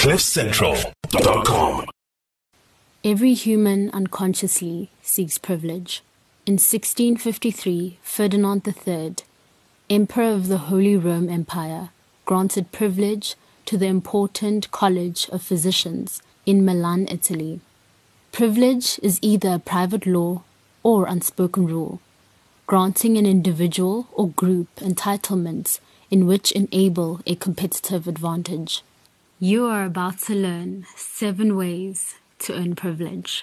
CliffCentral.com. Every human unconsciously seeks privilege. In 1653, Ferdinand III, Emperor of the Holy Roman Empire, granted privilege to the important College of Physicians in Milan, Italy. Privilege is either a private law or unspoken rule, granting an individual or group entitlements in which enable a competitive advantage. You are about to learn 7 ways to earn privilege.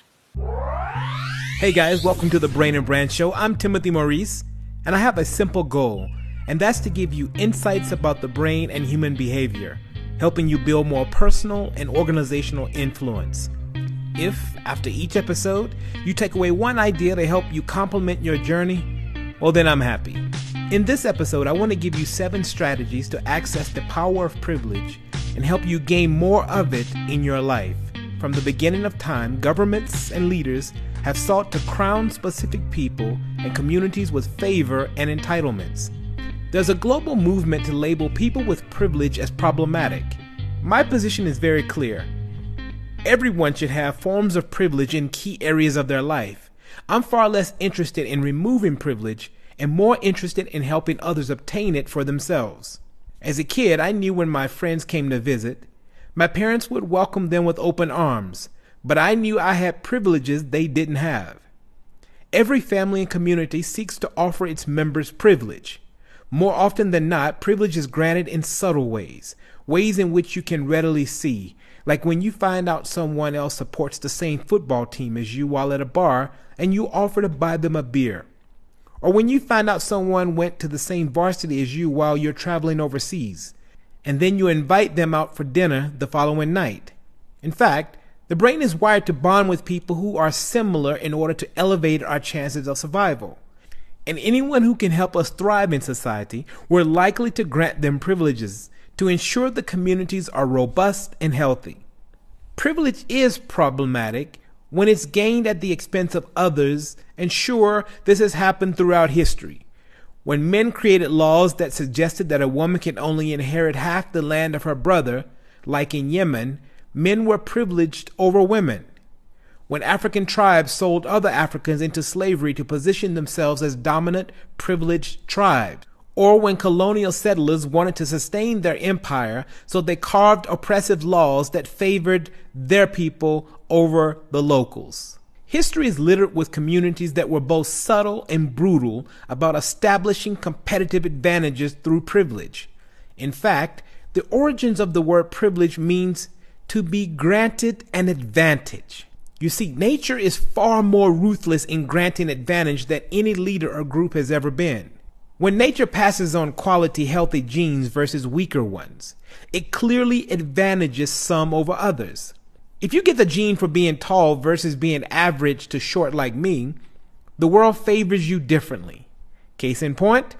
Hey guys, welcome to the Brain and Brand Show. I'm Timothy Maurice, and I have a simple goal, and that's to give you insights about the brain and human behavior, helping you build more personal and organizational influence. If, after each episode, you take away one idea to help you complement your journey, well then I'm happy. In this episode, I want to give you 7 strategies to access the power of privilege and help you gain more of it in your life. From the beginning of time, governments and leaders have sought to crown specific people and communities with favor and entitlements. There's a global movement to label people with privilege as problematic. My position is very clear. Everyone should have forms of privilege in key areas of their life. I'm far less interested in removing privilege and more interested in helping others obtain it for themselves. As a kid, I knew when my friends came to visit, my parents would welcome them with open arms, but I knew I had privileges they didn't have. Every family and community seeks to offer its members privilege. More often than not, privilege is granted in subtle ways in which you can readily see, like when you find out someone else supports the same football team as you while at a bar and you offer to buy them a beer. Or when you find out someone went to the same varsity as you while you're traveling overseas, and then you invite them out for dinner the following night. In fact, the brain is wired to bond with people who are similar in order to elevate our chances of survival. And anyone who can help us thrive in society, we're likely to grant them privileges to ensure the communities are robust and healthy. Privilege is problematic when it's gained at the expense of others, and sure, this has happened throughout history. When men created laws that suggested that a woman can only inherit half the land of her brother, like in Yemen, men were privileged over women. When African tribes sold other Africans into slavery to position themselves as dominant, privileged tribes. Or when colonial settlers wanted to sustain their empire, so they carved oppressive laws that favored their people over the locals. History is littered with communities that were both subtle and brutal about establishing competitive advantages through privilege. In fact, the origins of the word privilege means to be granted an advantage. You see, nature is far more ruthless in granting advantage than any leader or group has ever been. When nature passes on quality, healthy genes versus weaker ones, it clearly advantages some over others. If you get the gene for being tall versus being average to short like me, the world favors you differently. Case in point,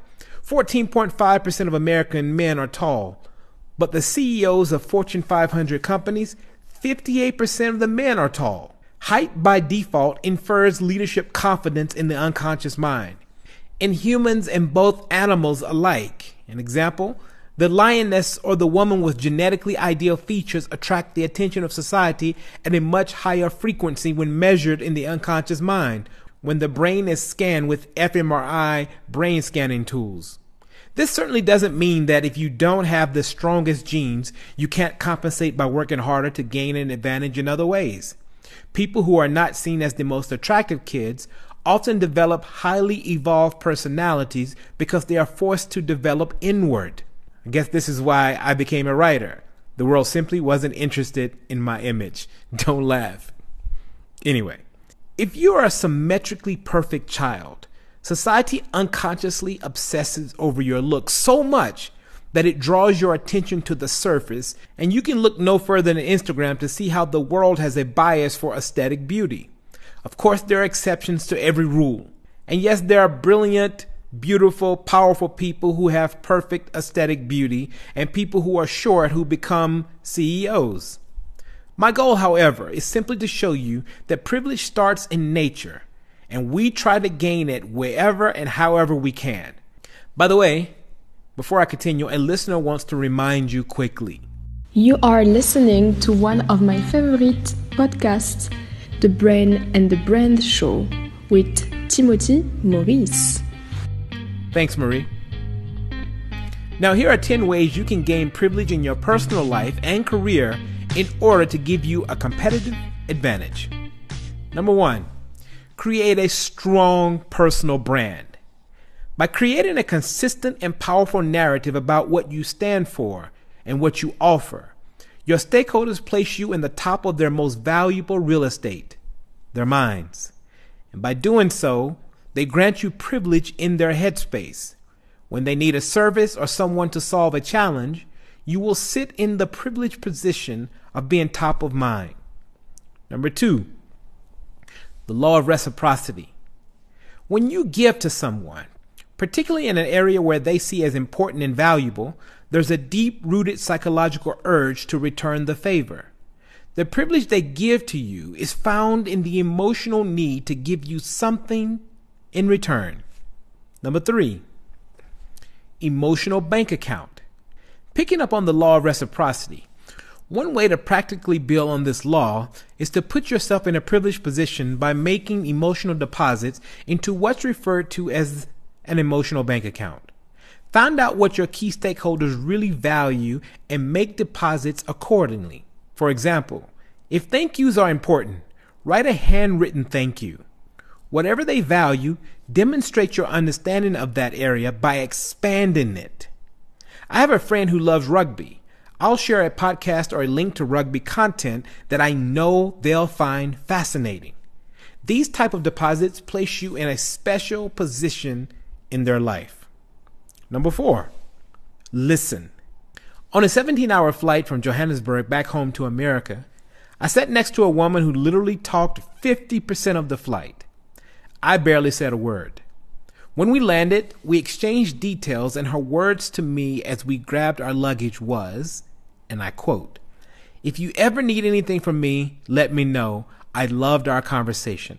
14.5% of American men are tall, but the CEOs of Fortune 500 companies, 58% of the men are tall. Height by default infers leadership confidence in the unconscious mind. In humans and both animals alike, an example, the lioness or the woman with genetically ideal features attract the attention of society at a much higher frequency when measured in the unconscious mind, when the brain is scanned with fMRI brain scanning tools. This certainly doesn't mean that if you don't have the strongest genes, you can't compensate by working harder to gain an advantage in other ways. People who are not seen as the most attractive kids often develop highly evolved personalities because they are forced to develop inward. I guess this is why I became a writer. The world simply wasn't interested in my image. Don't laugh. Anyway, if you are a symmetrically perfect child, society unconsciously obsesses over your look so much that it draws your attention to the surface, and you can look no further than Instagram to see how the world has a bias for aesthetic beauty. Of course, there are exceptions to every rule. And yes, there are brilliant, beautiful, powerful people who have perfect aesthetic beauty and people who are short who become CEOs. My goal, however, is simply to show you that privilege starts in nature, and we try to gain it wherever and however we can. By the way, before I continue, a listener wants to remind you quickly. You are listening to one of my favorite podcasts, The Brain and the Brand Show, with Timothy Maurice. Thanks, Marie. Now, here are 10 ways you can gain privilege in your personal life and career in order to give you a competitive advantage. Number 1, create a strong personal brand. By creating a consistent and powerful narrative about what you stand for and what you offer, your stakeholders place you in the top of their most valuable real estate, their minds. And by doing so, they grant you privilege in their headspace. When they need a service or someone to solve a challenge, you will sit in the privileged position of being top of mind. Number 2, the law of reciprocity. When you give to someone, particularly in an area where they see as important and valuable, there's a deep-rooted psychological urge to return the favor. The privilege they give to you is found in the emotional need to give you something in return. Number 3, emotional bank account. Picking up on the law of reciprocity, one way to practically build on this law is to put yourself in a privileged position by making emotional deposits into what's referred to as an emotional bank account. Find out what your key stakeholders really value and make deposits accordingly. For example, if thank yous are important, write a handwritten thank you. Whatever they value, demonstrate your understanding of that area by expanding it. I have a friend who loves rugby. I'll share a podcast or a link to rugby content that I know they'll find fascinating. These type of deposits place you in a special position in their life. Number 4, listen. On a 17-hour flight from Johannesburg back home to America, I sat next to a woman who literally talked 50% of the flight. I barely said a word. When we landed, we exchanged details, and her words to me as we grabbed our luggage was, and I quote, "If you ever need anything from me, let me know. I loved our conversation."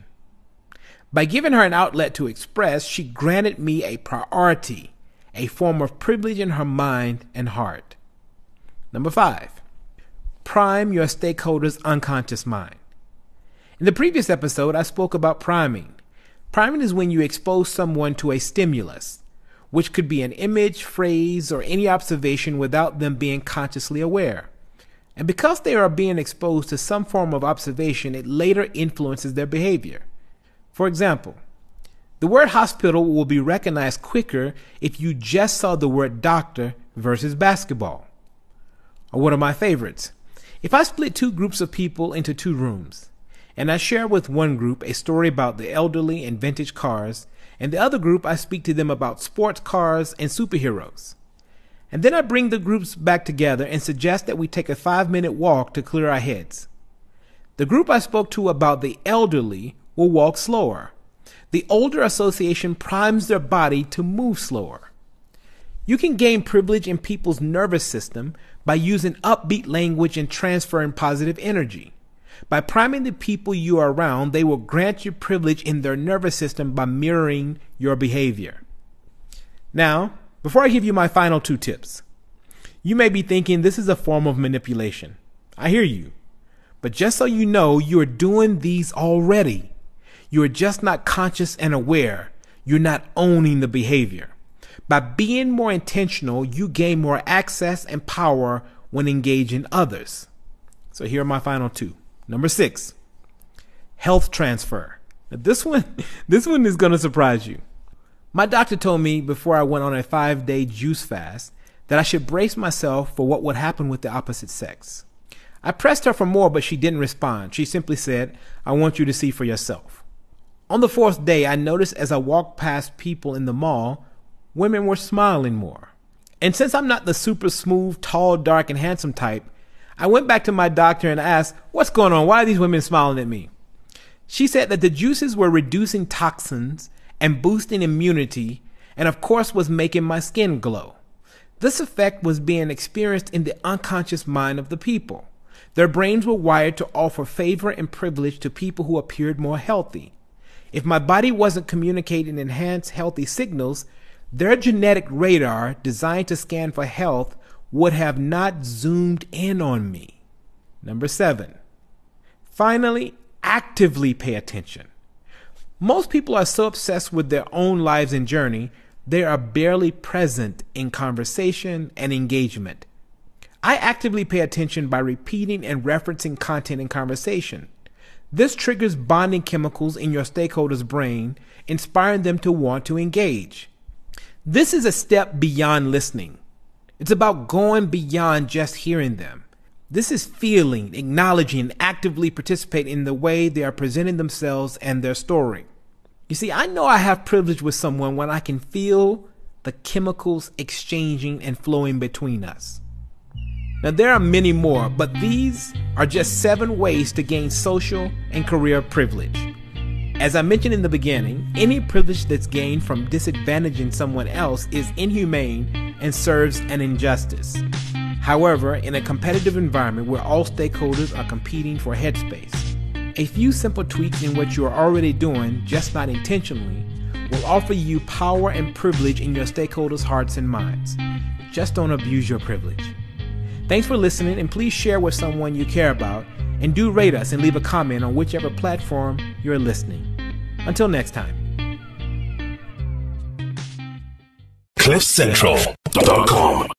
By giving her an outlet to express, she granted me a priority, a form of privilege in her mind and heart. Number 5, prime your stakeholders' unconscious mind. In the previous episode, I spoke about priming. Priming is when you expose someone to a stimulus, which could be an image, phrase, or any observation without them being consciously aware. And because they are being exposed to some form of observation, it later influences their behavior. For example, the word hospital will be recognized quicker if you just saw the word doctor versus basketball. Or one of my favorites, if I split 2 groups of people into 2 rooms, and I share with one group a story about the elderly and vintage cars, and the other group I speak to them about sports cars and superheroes. And then I bring the groups back together and suggest that we take a 5-minute walk to clear our heads. The group I spoke to about the elderly will walk slower. The older association primes their body to move slower. You can gain privilege in people's nervous system by using upbeat language and transferring positive energy. By priming the people you are around, they will grant you privilege in their nervous system by mirroring your behavior. Now, before I give you my final 2 tips, you may be thinking this is a form of manipulation. I hear you. But just so you know, you are doing these already. You are just not conscious and aware. You're not owning the behavior. By being more intentional, you gain more access and power when engaging others. So here are my final 2. Number 6, health transfer. Now this one is going to surprise you. My doctor told me before I went on a 5-day juice fast that I should brace myself for what would happen with the opposite sex. I pressed her for more, but she didn't respond. She simply said, "I want you to see for yourself." On the 4th day, I noticed as I walked past people in the mall, women were smiling more. And since I'm not the super smooth, tall, dark, and handsome type, I went back to my doctor and asked, "What's going on? Why are these women smiling at me?" She said that the juices were reducing toxins and boosting immunity, and of course was making my skin glow. This effect was being experienced in the unconscious mind of the people. Their brains were wired to offer favor and privilege to people who appeared more healthy. If my body wasn't communicating enhanced healthy signals, their genetic radar, designed to scan for health, would have not zoomed in on me. Number 7, finally, actively pay attention. Most people are so obsessed with their own lives and journey, they are barely present in conversation and engagement. I actively pay attention by repeating and referencing content in conversation. This triggers bonding chemicals in your stakeholder's brain, inspiring them to want to engage. This is a step beyond listening. It's about going beyond just hearing them. This is feeling, acknowledging, and actively participating in the way they are presenting themselves and their story. You see, I know I have privilege with someone when I can feel the chemicals exchanging and flowing between us. Now, there are many more, but these are just 7 ways to gain social and career privilege. As I mentioned in the beginning, any privilege that's gained from disadvantaging someone else is inhumane and serves an injustice. However, in a competitive environment where all stakeholders are competing for headspace, a few simple tweaks in what you are already doing, just not intentionally, will offer you power and privilege in your stakeholders' hearts and minds. Just don't abuse your privilege. Thanks for listening, and please share with someone you care about, and do rate us and leave a comment on whichever platform you're listening. Until next time. CliffCentral.com